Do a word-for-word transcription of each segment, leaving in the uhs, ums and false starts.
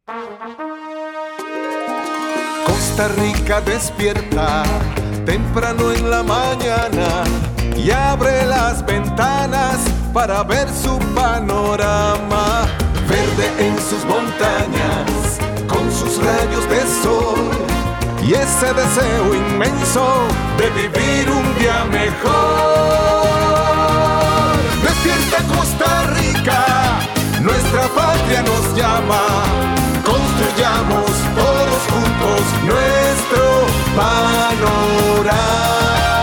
Costa Rica despierta temprano en la mañana y abre las ventanas para ver su panorama. Verde en sus montañas, con sus rayos de sol y ese deseo inmenso de vivir un día mejor. Despierta Costa Rica, nuestra patria nos llama. Construyamos todos juntos nuestro panorama.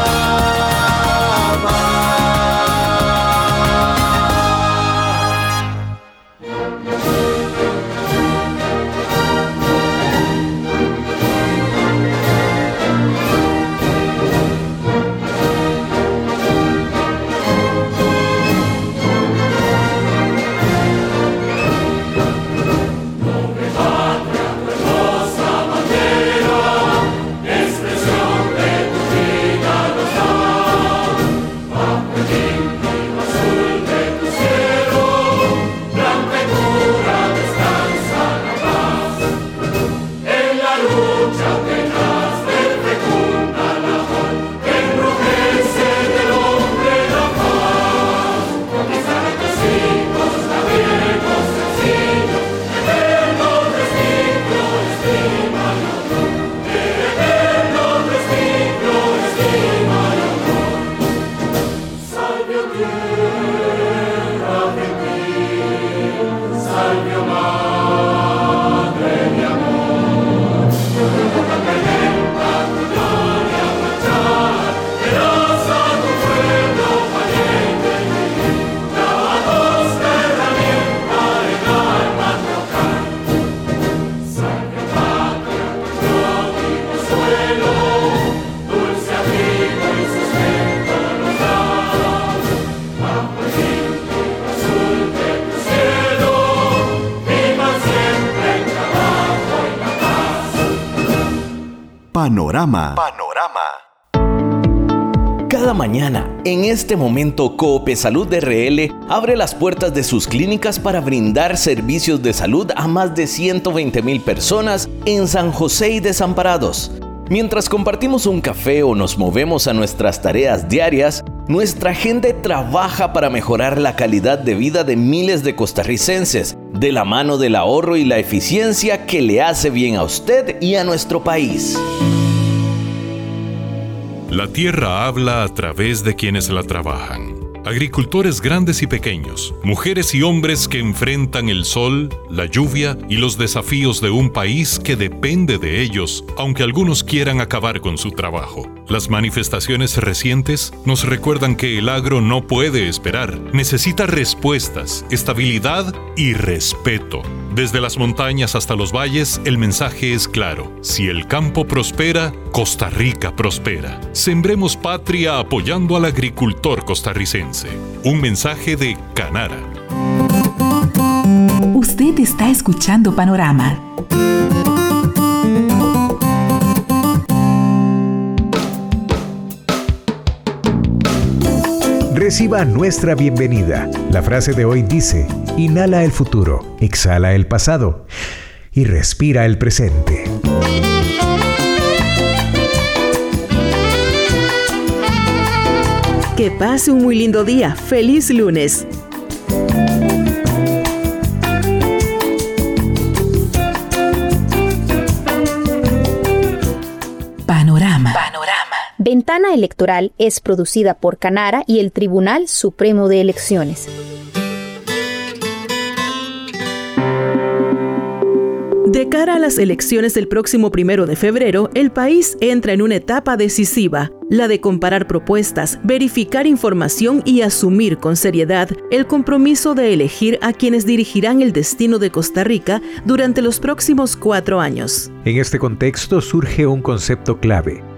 Panorama. Panorama. Cada mañana, en este momento, Coopesalud R L abre las puertas de sus clínicas para brindar servicios de salud a más de ciento veinte mil personas en San José y Desamparados. Mientras compartimos un café o nos movemos a nuestras tareas diarias, nuestra gente trabaja para mejorar la calidad de vida de miles de costarricenses, de la mano del ahorro y la eficiencia que le hace bien a usted y a nuestro país. La tierra habla a través de quienes la trabajan. Agricultores grandes y pequeños, mujeres y hombres que enfrentan el sol, la lluvia y los desafíos de un país que depende de ellos, aunque algunos quieran acabar con su trabajo. Las manifestaciones recientes nos recuerdan que el agro no puede esperar, necesita respuestas, estabilidad y respeto. Desde las montañas hasta los valles, el mensaje es claro. Si el campo prospera, Costa Rica prospera. Sembremos patria apoyando al agricultor costarricense. Un mensaje de Canara. Usted está escuchando Panorama. Reciba nuestra bienvenida. La frase de hoy dice: inhala el futuro, exhala el pasado y respira el presente. Que pase un muy lindo día. ¡Feliz lunes! Panorama. Ventana Electoral es producida por Canara y el Tribunal Supremo de Elecciones. De cara a las elecciones del próximo primero de febrero, el país entra en una etapa decisiva, la de comparar propuestas, verificar información y asumir con seriedad el compromiso de elegir a quienes dirigirán el destino de Costa Rica durante los próximos cuatro años. En este contexto surge un concepto clave: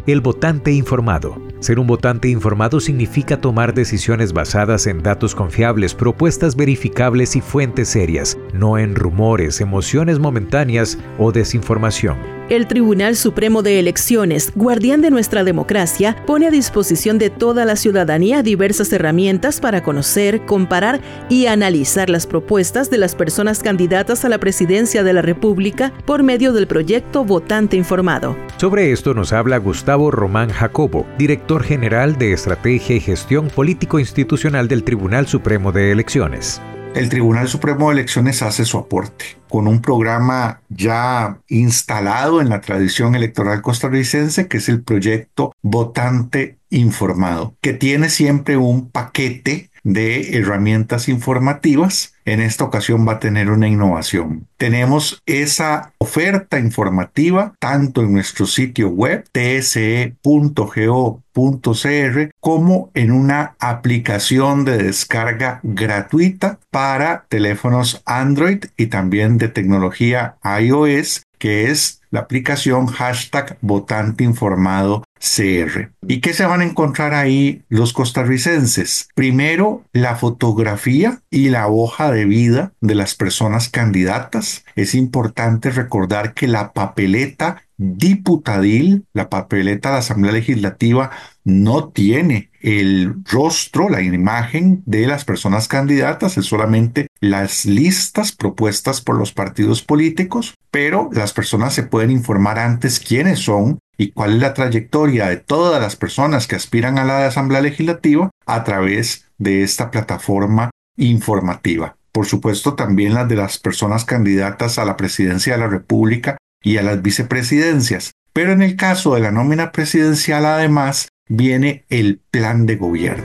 el votante informado. Ser un votante informado significa tomar decisiones basadas en datos confiables, propuestas verificables y fuentes serias, no en rumores, emociones momentáneas o desinformación. El Tribunal Supremo de Elecciones, guardián de nuestra democracia, pone a disposición de toda la ciudadanía diversas herramientas para conocer, comparar y analizar las propuestas de las personas candidatas a la presidencia de la República por medio del proyecto Votante Informado. Sobre esto nos habla Gustavo Román Jacobo, director general de Estrategia y Gestión Político-Institucional del Tribunal Supremo de Elecciones. El Tribunal Supremo de Elecciones hace su aporte con un programa ya instalado en la tradición electoral costarricense, que es el proyecto Votante Informado, que tiene siempre un paquete de herramientas informativas. En esta ocasión va a tener una innovación. Tenemos esa oferta informativa tanto en nuestro sitio web t s e punto go punto c r como en una aplicación de descarga gratuita para teléfonos Android y también de tecnología iOS, que es la aplicación hashtag Votante Informado C R. ¿Y qué se van a encontrar ahí los costarricenses? Primero, la fotografía y la hoja de vida de las personas candidatas. Es importante recordar que la papeleta diputadil, la papeleta de la Asamblea Legislativa, no tiene el rostro, la imagen de las personas candidatas, es solamente las listas propuestas por los partidos políticos, pero las personas se pueden informar antes quiénes son y cuál es la trayectoria de todas las personas que aspiran a la Asamblea Legislativa a través de esta plataforma informativa. Por supuesto, también las de las personas candidatas a la presidencia de la República y a las vicepresidencias. Pero en el caso de la nómina presidencial, además, viene el plan de gobierno.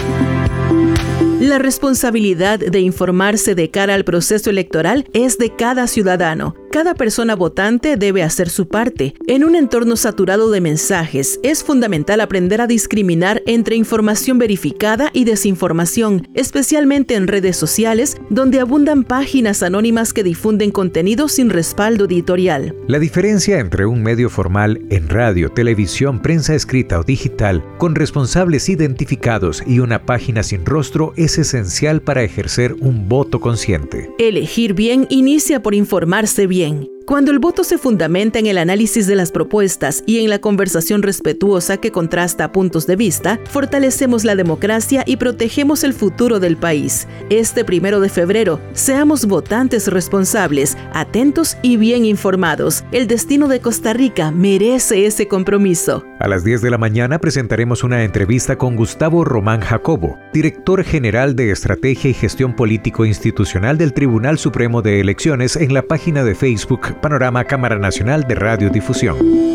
La responsabilidad de informarse de cara al proceso electoral es de cada ciudadano. Cada persona votante debe hacer su parte. En un entorno saturado de mensajes, es fundamental aprender a discriminar entre información verificada y desinformación, especialmente en redes sociales, donde abundan páginas anónimas que difunden contenido sin respaldo editorial. La diferencia entre un medio formal en radio, televisión, prensa escrita o digital, con responsables identificados y una página sin rostro es esencial para ejercer un voto consciente. Elegir bien inicia por informarse bien. Cuando el voto se fundamenta en el análisis de las propuestas y en la conversación respetuosa que contrasta puntos de vista, fortalecemos la democracia y protegemos el futuro del país. Este primero de febrero, seamos votantes responsables, atentos y bien informados. El destino de Costa Rica merece ese compromiso. A las diez de la mañana presentaremos una entrevista con Gustavo Román Jacobo, director general de Estrategia y Gestión Político-Institucional del Tribunal Supremo de Elecciones, en la página de Facebook Panorama Cámara Nacional de Radiodifusión.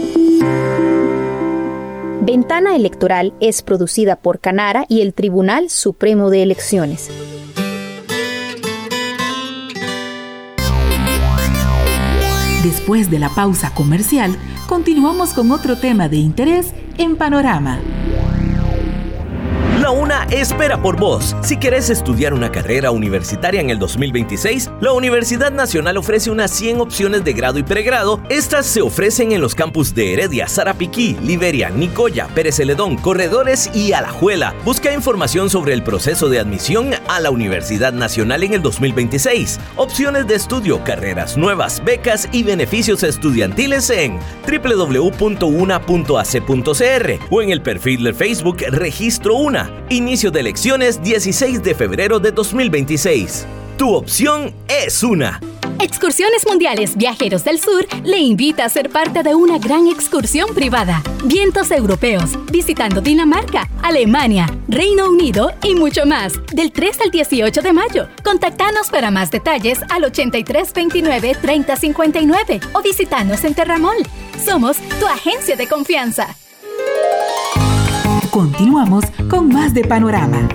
Ventana Electoral es producida por Canara y el Tribunal Supremo de Elecciones. Después de la pausa comercial, continuamos con otro tema de interés en Panorama. La UNA espera por vos. Si querés estudiar una carrera universitaria en el dos mil veintiséis, la Universidad Nacional ofrece unas cien opciones de grado y pregrado. Estas se ofrecen en los campus de Heredia, Sarapiquí, Liberia, Nicoya, Pérez Celedón, Corredores y Alajuela. Busca información sobre el proceso de admisión a la Universidad Nacional en el dos mil veintiséis. Opciones de estudio, carreras nuevas, becas y beneficios estudiantiles en doble u doble u doble u punto una punto a c punto c r o en el perfil de Facebook Registro UNA. Inicio de elecciones dieciséis de febrero de dos mil veintiséis. Tu opción es UNA. Excursiones Mundiales Viajeros del Sur le invita a ser parte de una gran excursión privada. Vientos europeos, visitando Dinamarca, Alemania, Reino Unido y mucho más. Del tres al dieciocho de mayo. Contactanos para más detalles al ochenta y tres veintinueve treinta cincuenta y nueve o visitanos en Terramol. Somos tu agencia de confianza. Continuamos con más de Panorama.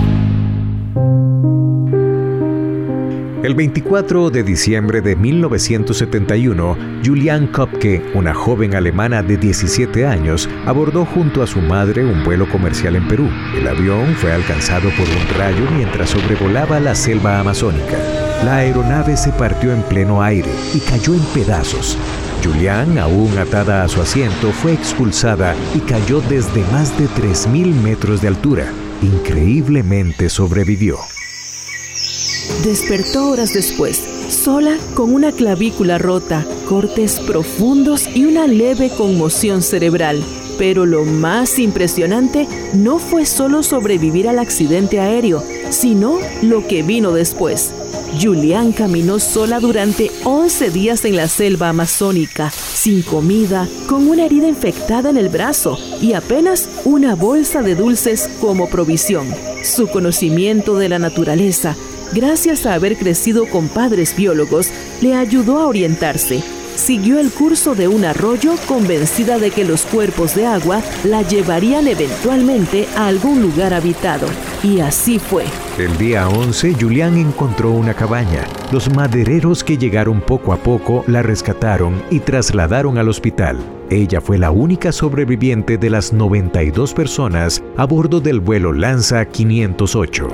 El veinticuatro de diciembre de mil novecientos setenta y uno, Juliane Köpke, una joven alemana de diecisiete años, abordó junto a su madre un vuelo comercial en Perú. El avión fue alcanzado por un rayo mientras sobrevolaba la selva amazónica. La aeronave se partió en pleno aire y cayó en pedazos. Julián, aún atada a su asiento, fue expulsada y cayó desde más de tres mil metros de altura. Increíblemente sobrevivió. Despertó horas después, sola, con una clavícula rota, cortes profundos y una leve conmoción cerebral. Pero lo más impresionante no fue solo sobrevivir al accidente aéreo, sino lo que vino después. Julián caminó sola durante once días en la selva amazónica, sin comida, con una herida infectada en el brazo y apenas una bolsa de dulces como provisión. Su conocimiento de la naturaleza, gracias a haber crecido con padres biólogos, le ayudó a orientarse. Siguió el curso de un arroyo convencida de que los cuerpos de agua la llevarían eventualmente a algún lugar habitado. Y así fue. El día once, Julián encontró una cabaña. Los madereros que llegaron poco a poco la rescataron y trasladaron al hospital. Ella fue la única sobreviviente de las noventa y dos personas a bordo del vuelo Lanza quinientos ocho.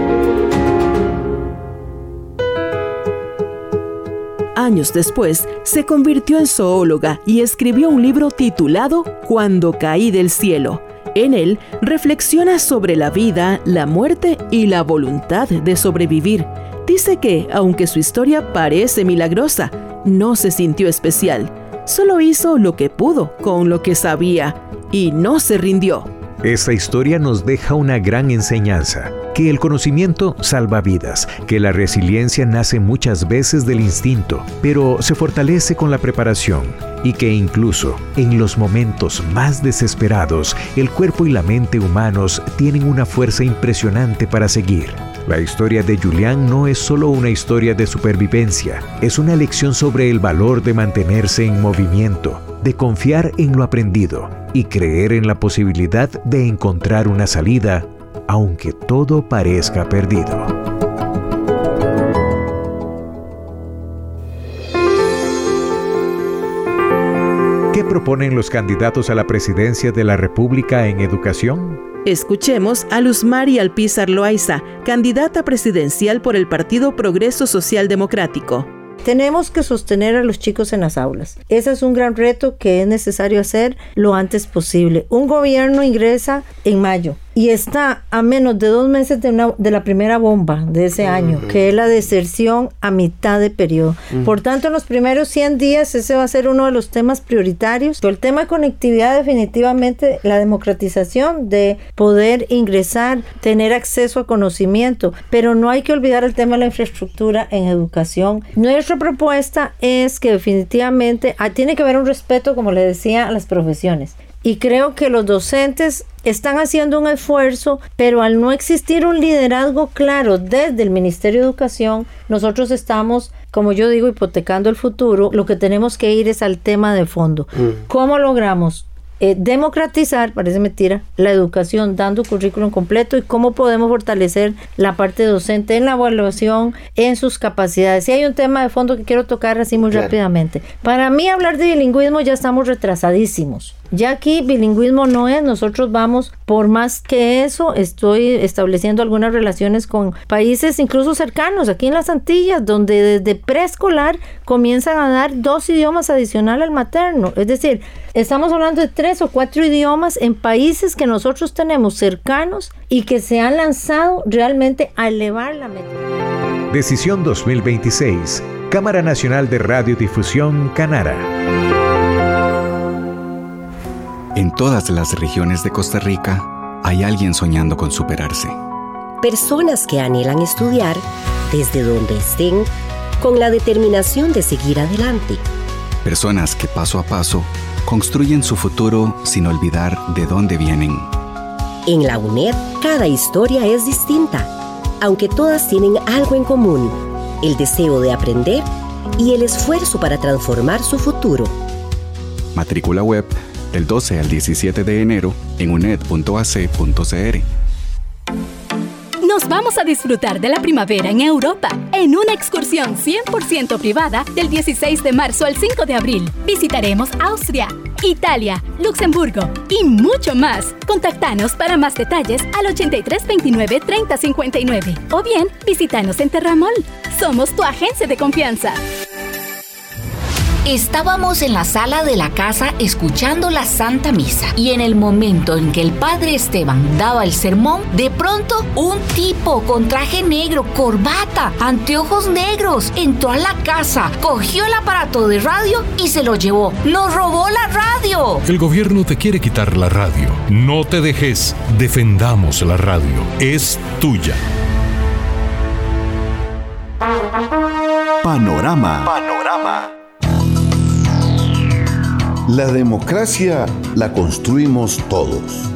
Años después, se convirtió en zoóloga y escribió un libro titulado Cuando caí del cielo. En él, reflexiona sobre la vida, la muerte y la voluntad de sobrevivir. Dice que, aunque su historia parece milagrosa, no se sintió especial. Solo hizo lo que pudo con lo que sabía y no se rindió. Esta historia nos deja una gran enseñanza, que el conocimiento salva vidas, que la resiliencia nace muchas veces del instinto, pero se fortalece con la preparación, y que incluso en los momentos más desesperados, el cuerpo y la mente humanos tienen una fuerza impresionante para seguir. La historia de Julián no es solo una historia de supervivencia, es una lección sobre el valor de mantenerse en movimiento, de confiar en lo aprendido y creer en la posibilidad de encontrar una salida, aunque todo parezca perdido. ¿Qué proponen los candidatos a la presidencia de la República en educación? Escuchemos a Luzmari Alpizar Loaiza, candidata presidencial por el Partido Progreso Social Democrático. Tenemos que sostener a los chicos en las aulas. Ese es un gran reto que es necesario hacer lo antes posible. Un gobierno ingresa en mayo y está a menos de dos meses de, una, de la primera bomba de ese uh-huh. año, que es la deserción a mitad de periodo. Uh-huh. Por tanto, en los primeros cien días ese va a ser uno de los temas prioritarios. El tema de conectividad, definitivamente, la democratización de poder ingresar, tener acceso a conocimiento, pero no hay que olvidar el tema de la infraestructura en educación. Nuestra propuesta es que definitivamente ah, tiene que haber un respeto, como le decía, a las profesiones. Y creo que los docentes están haciendo un esfuerzo, pero al no existir un liderazgo claro desde el Ministerio de Educación, nosotros estamos, como yo digo, hipotecando el futuro. Lo que tenemos que ir es al tema de fondo. Mm. ¿Cómo logramos eh, democratizar, parece mentira, la educación dando currículum completo y cómo podemos fortalecer la parte docente en la evaluación, en sus capacidades? Y hay un tema de fondo que quiero tocar así muy claro. rápidamente. Para mí hablar de bilingüismo ya estamos retrasadísimos. Ya aquí bilingüismo no es, nosotros vamos por más que eso. Estoy estableciendo algunas relaciones con países incluso cercanos, aquí en las Antillas, donde desde preescolar comienzan a dar dos idiomas adicionales al materno. Es decir, estamos hablando de tres o cuatro idiomas en países que nosotros tenemos cercanos y que se han lanzado realmente a elevar la meta. Decisión dos mil veintiséis, Cámara Nacional de Radiodifusión, Canara. En todas las regiones de Costa Rica hay alguien soñando con superarse. Personas que anhelan estudiar desde donde estén con la determinación de seguir adelante. Personas que paso a paso construyen su futuro sin olvidar de dónde vienen. En la UNED cada historia es distinta, aunque todas tienen algo en común: el deseo de aprender y el esfuerzo para transformar su futuro. Matrícula web del doce al diecisiete de enero en uned punto a c punto c r. Nos vamos a disfrutar de la primavera en Europa en una excursión cien por ciento privada del dieciséis de marzo al cinco de abril. Visitaremos Austria, Italia, Luxemburgo y mucho más. Contáctanos para más detalles al ochenta y tres veintinueve treinta cincuenta y nueve o bien visítanos en Terramol. Somos tu agencia de confianza. Estábamos en la sala de la casa escuchando la Santa Misa y en el momento en que el padre Esteban daba el sermón, de pronto un tipo con traje negro, corbata, anteojos negros, entró a la casa, cogió el aparato de radio y se lo llevó. ¡Nos robó la radio! El gobierno te quiere quitar la radio. No te dejes. Defendamos la radio. Es tuya. Panorama. Panorama. La democracia la construimos todos.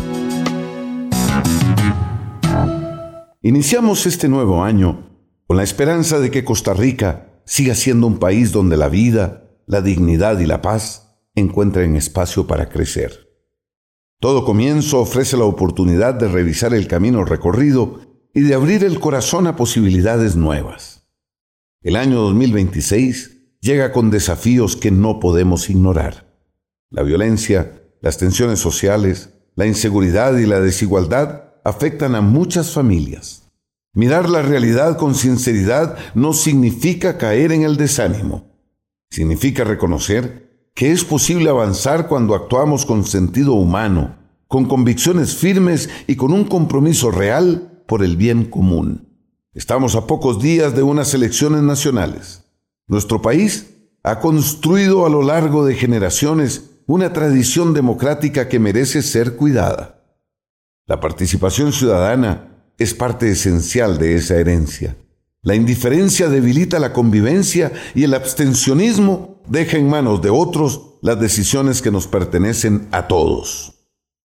Iniciamos este nuevo año con la esperanza de que Costa Rica siga siendo un país donde la vida, la dignidad y la paz encuentren espacio para crecer. Todo comienzo ofrece la oportunidad de revisar el camino recorrido y de abrir el corazón a posibilidades nuevas. El año dos mil veintiséis llega con desafíos que no podemos ignorar. La violencia, las tensiones sociales, la inseguridad y la desigualdad afectan a muchas familias. Mirar la realidad con sinceridad no significa caer en el desánimo. Significa reconocer que es posible avanzar cuando actuamos con sentido humano, con convicciones firmes y con un compromiso real por el bien común. Estamos a pocos días de unas elecciones nacionales. Nuestro país ha construido a lo largo de generaciones una tradición democrática que merece ser cuidada. La participación ciudadana es parte esencial de esa herencia. La indiferencia debilita la convivencia y el abstencionismo deja en manos de otros las decisiones que nos pertenecen a todos.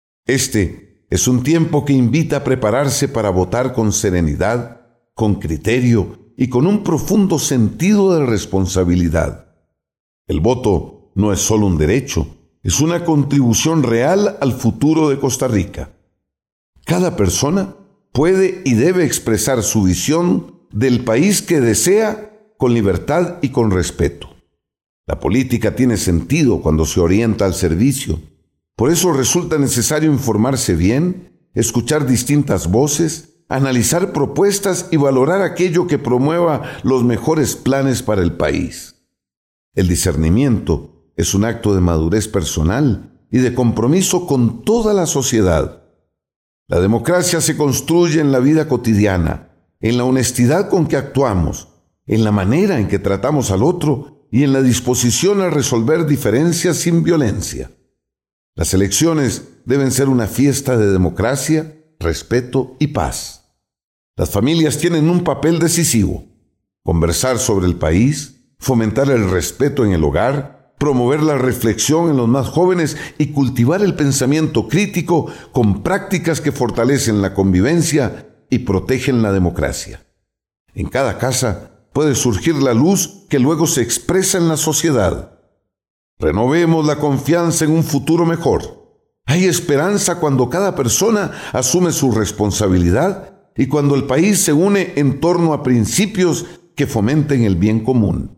Este es un tiempo que invita a prepararse para votar con serenidad, con criterio y con un profundo sentido de responsabilidad. El voto no es solo un derecho, es una contribución real al futuro de Costa Rica. Cada persona puede y debe expresar su visión del país que desea con libertad y con respeto. La política tiene sentido cuando se orienta al servicio. Por eso resulta necesario informarse bien, escuchar distintas voces, analizar propuestas y valorar aquello que promueva los mejores planes para el país. El discernimiento es un acto de madurez personal y de compromiso con toda la sociedad. La democracia se construye en la vida cotidiana, en la honestidad con que actuamos, en la manera en que tratamos al otro y en la disposición a resolver diferencias sin violencia. Las elecciones deben ser una fiesta de democracia, respeto y paz. Las familias tienen un papel decisivo: conversar sobre el país, fomentar el respeto en el hogar, promover la reflexión en los más jóvenes y cultivar el pensamiento crítico con prácticas que fortalecen la convivencia y protegen la democracia. En cada casa puede surgir la luz que luego se expresa en la sociedad. Renovemos la confianza en un futuro mejor. Hay esperanza cuando cada persona asume su responsabilidad y cuando el país se une en torno a principios que fomenten el bien común.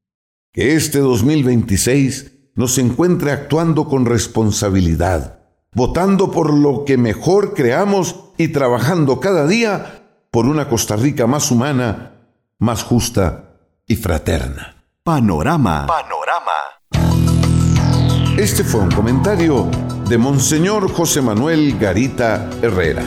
Que este dos mil veintiséis nos encuentre actuando con responsabilidad, votando por lo que mejor creamos y trabajando cada día por una Costa Rica más humana, más justa y fraterna. Panorama. Panorama. Este fue un comentario de Monseñor José Manuel Garita Herrera.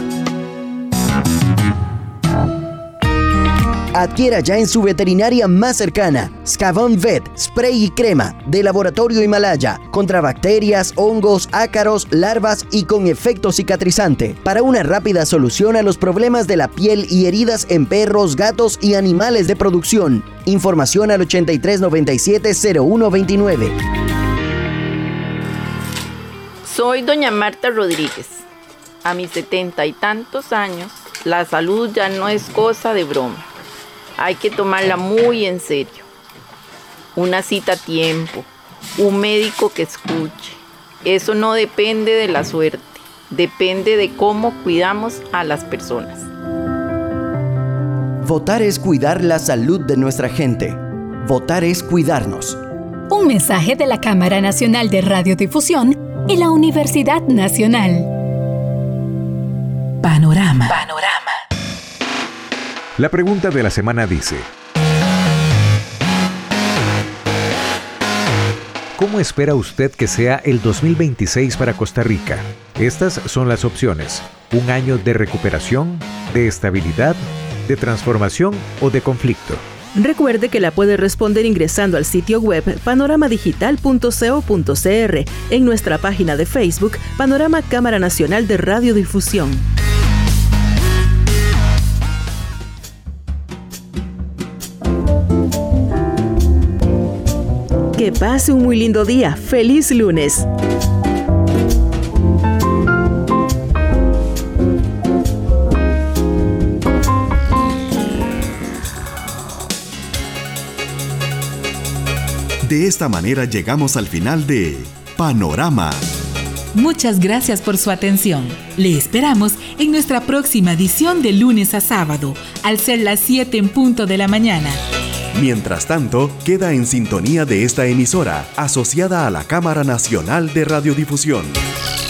Adquiera ya en su veterinaria más cercana Scavon Vet, spray y crema de Laboratorio Himalaya contra bacterias, hongos, ácaros, larvas y con efecto cicatrizante para una rápida solución a los problemas de la piel y heridas en perros, gatos y animales de producción. Información al ochenta y tres noventa y siete cero uno veintinueve. Soy doña Marta Rodríguez. A mis setenta y tantos años, la salud ya no es cosa de broma. Hay que tomarla muy en serio. Una cita a tiempo, un médico que escuche. Eso no depende de la suerte, depende de cómo cuidamos a las personas. Votar es cuidar la salud de nuestra gente. Votar es cuidarnos. Un mensaje de la Cámara Nacional de Radiodifusión y la Universidad Nacional. Panorama. Panorama. La pregunta de la semana dice: ¿Cómo espera usted que sea el dos mil veintiséis para Costa Rica? Estas son las opciones. Un año de recuperación, de estabilidad, de transformación o de conflicto. Recuerde que la puede responder ingresando al sitio web panorama digital punto co punto cr, en nuestra página de Facebook Panorama Cámara Nacional de Radiodifusión. Que pase un muy lindo día. ¡Feliz lunes! De esta manera llegamos al final de Panorama. Muchas gracias por su atención. Le esperamos en nuestra próxima edición de lunes a sábado, al ser las siete en punto de la mañana. Mientras tanto, queda en sintonía de esta emisora, asociada a la Cámara Nacional de Radiodifusión.